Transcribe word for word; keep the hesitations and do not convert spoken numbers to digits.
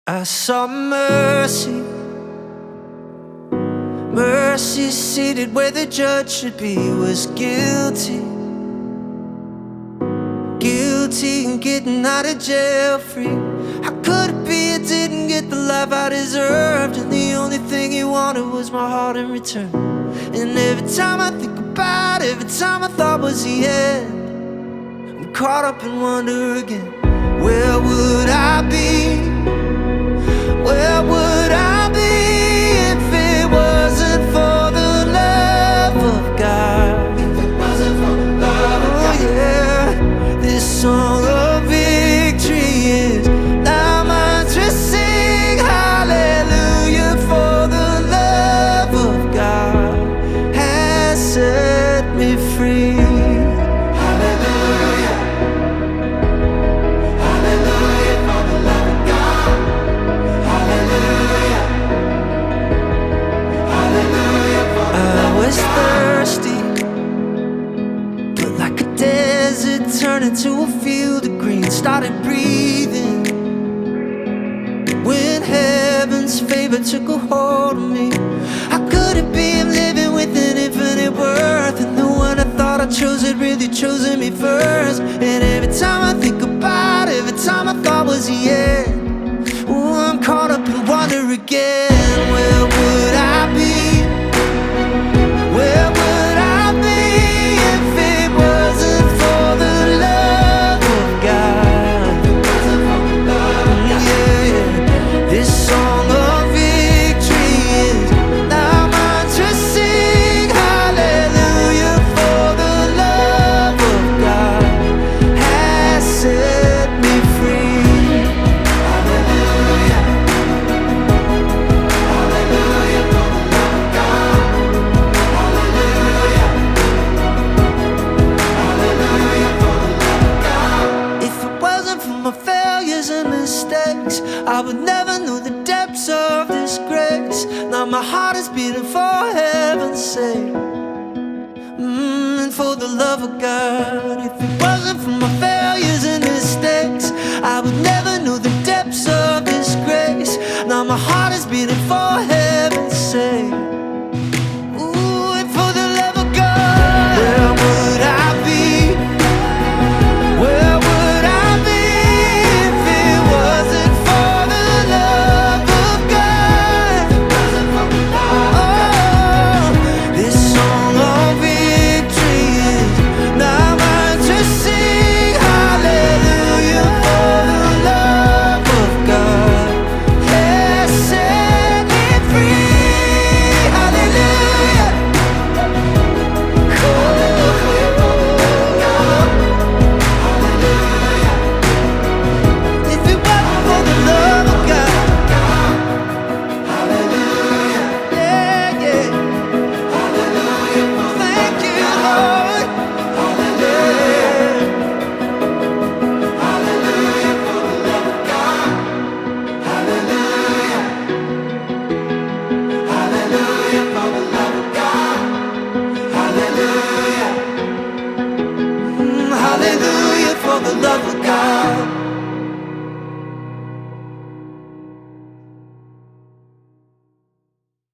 I saw mercy, mercy seated where the judge should be, was guilty, guilty and getting out of jail free. How could it be I didn't get the life I deserved, and the only thing he wanted was my heart in return? And every time I think about it, every time I thought was the end, I'm caught up in wonder again. Where would I be? Where would I be if it wasn't for the love of God? If it wasn't for the love of God. Oh yeah, this song of victory is now mine to sing. Hallelujah, for the love of God has set me free. Turned into a field of green, started breathing when heaven's favor took a hold of me. How could it be I'm living with an infinite worth, and the one I thought I chose had really chosen me first? And every time I think about it, every time I thought was the end, oh, I'm caught up in wonder again. Where would I be? Where would I be if it wasn't for the love of God? Yeah, yeah. This song of victory is now mine to sing. Hallelujah, for the love of God has set me free. Hallelujah, hallelujah, for the love of God. Hallelujah, hallelujah, for the love of God. If it wasn't for my failures and mistakes, I would never know the depths of this grace. Now my heart is beating for heaven's sake, mm, and for the love of God. If it wasn't for my failures and mistakes, I would never know the depths of